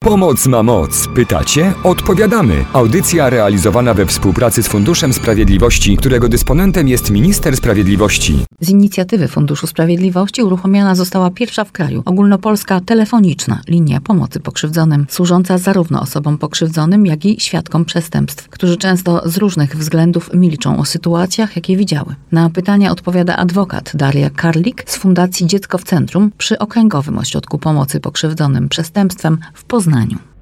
Pomoc ma moc. Pytacie? Odpowiadamy. Audycja realizowana we współpracy z Funduszem Sprawiedliwości, którego dysponentem jest Minister Sprawiedliwości. Z inicjatywy Funduszu Sprawiedliwości uruchomiona została pierwsza w kraju ogólnopolska telefoniczna linia pomocy pokrzywdzonym, służąca zarówno osobom pokrzywdzonym, jak i świadkom przestępstw, którzy często z różnych względów milczą o sytuacjach, jakie widziały. Na pytania odpowiada adwokat Daria Karlik z Fundacji Dziecko w Centrum przy Okręgowym Ośrodku Pomocy Pokrzywdzonym Przestępstwem w Poznaniu.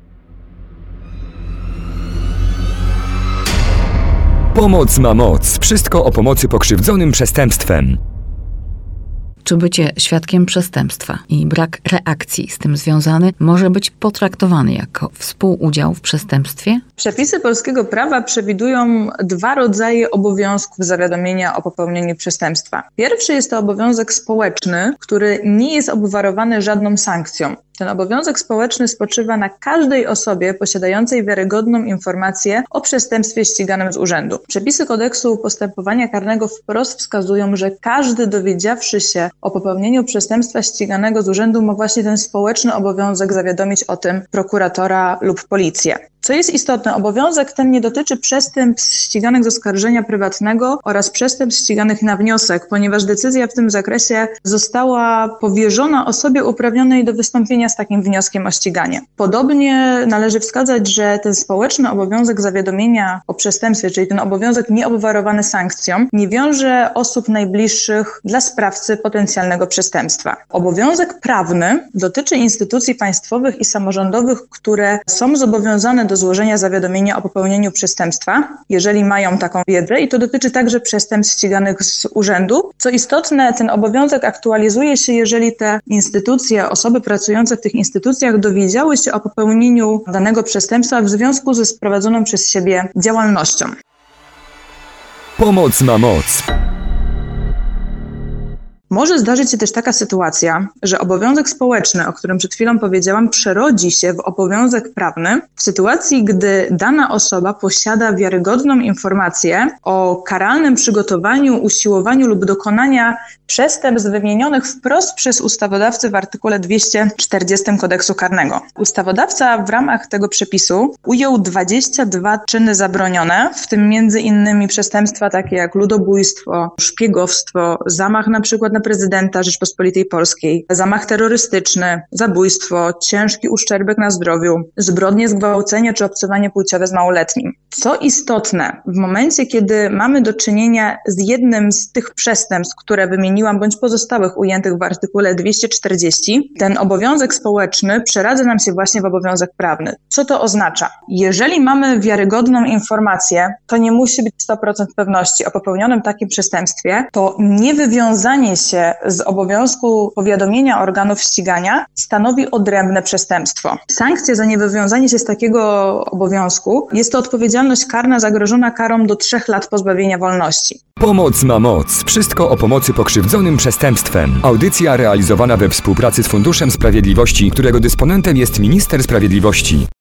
Pomoc ma moc. Wszystko o pomocy pokrzywdzonym przestępstwem. Czy bycie świadkiem przestępstwa i brak reakcji z tym związany może być potraktowany jako współudział w przestępstwie? Przepisy polskiego prawa przewidują dwa rodzaje obowiązków zawiadomienia o popełnieniu przestępstwa. Pierwszy jest to obowiązek społeczny, który nie jest obwarowany żadną sankcją. Ten obowiązek społeczny spoczywa na każdej osobie posiadającej wiarygodną informację o przestępstwie ściganym z urzędu. Przepisy kodeksu postępowania karnego wprost wskazują, że każdy dowiedziawszy się o popełnieniu przestępstwa ściganego z urzędu ma właśnie ten społeczny obowiązek zawiadomić o tym prokuratora lub policję. Co jest istotne, obowiązek ten nie dotyczy przestępstw ściganych z oskarżenia prywatnego oraz przestępstw ściganych na wniosek, ponieważ decyzja w tym zakresie została powierzona osobie uprawnionej do wystąpienia z takim wnioskiem o ściganie. Podobnie należy wskazać, że ten społeczny obowiązek zawiadomienia o przestępstwie, czyli ten obowiązek nieobwarowany sankcją, nie wiąże osób najbliższych dla sprawcy potencjalnego przestępstwa. Obowiązek prawny dotyczy instytucji państwowych i samorządowych, które są zobowiązane do złożenia zawiadomienia o popełnieniu przestępstwa, jeżeli mają taką wiedzę, i to dotyczy także przestępstw ściganych z urzędu. Co istotne, ten obowiązek aktualizuje się, jeżeli te instytucje, osoby pracujące w tych instytucjach dowiedziały się o popełnieniu danego przestępstwa w związku ze prowadzoną przez siebie działalnością. Pomoc ma moc. Może zdarzyć się też taka sytuacja, że obowiązek społeczny, o którym przed chwilą powiedziałam, przerodzi się w obowiązek prawny w sytuacji, gdy dana osoba posiada wiarygodną informację o karalnym przygotowaniu, usiłowaniu lub dokonania przestępstw wymienionych wprost przez ustawodawcę w artykule 240 Kodeksu Karnego. Ustawodawca w ramach tego przepisu ujął 22 czyny zabronione, w tym między innymi przestępstwa takie jak ludobójstwo, szpiegowstwo, zamach na przykład na prezydenta Rzeczypospolitej Polskiej, zamach terrorystyczny, zabójstwo, ciężki uszczerbek na zdrowiu, zbrodnie zgwałcenia czy obcowanie płciowe z małoletnim. Co istotne, w momencie, kiedy mamy do czynienia z jednym z tych przestępstw, które wymieniłam, bądź pozostałych ujętych w artykule 240, ten obowiązek społeczny przeradza nam się właśnie w obowiązek prawny. Co to oznacza? Jeżeli mamy wiarygodną informację, to nie musi być 100% pewności o popełnionym takim przestępstwie, to niewywiązanie się z obowiązku powiadomienia organów ścigania stanowi odrębne przestępstwo. Sankcja za niewywiązanie się z takiego obowiązku jest to odpowiedzialność karna zagrożona karą do 3 lat pozbawienia wolności. Pomoc ma moc. Wszystko o pomocy pokrzywdzonym przestępstwem. Audycja realizowana we współpracy z Funduszem Sprawiedliwości, którego dysponentem jest Minister Sprawiedliwości.